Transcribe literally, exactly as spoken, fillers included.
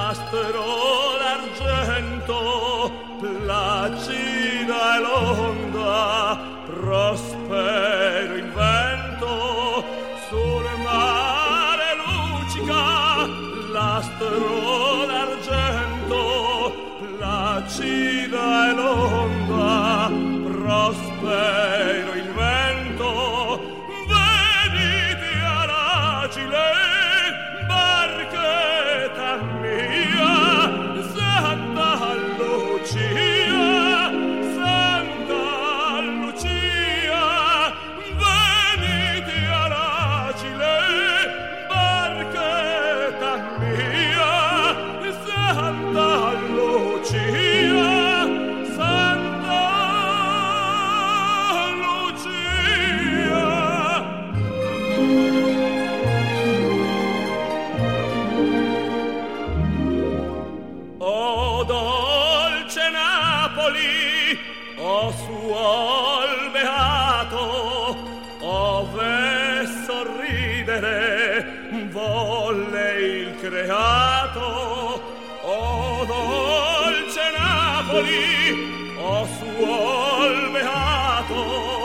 l'astro d'argento, placida e l'onda, prospero il vento, sul mare luccica l'astro d'argento, placida e l'onda, prospero il vento. Venite all'agile barchetta mia, Santa Lucia, Santa Lucia. Venite all'agile barchetta mia, Santa Lucia, Santa Lucia. O dolce Napoli, o suol beato, ove sorridere volle il creato. O dolce Napoli, o suol beato,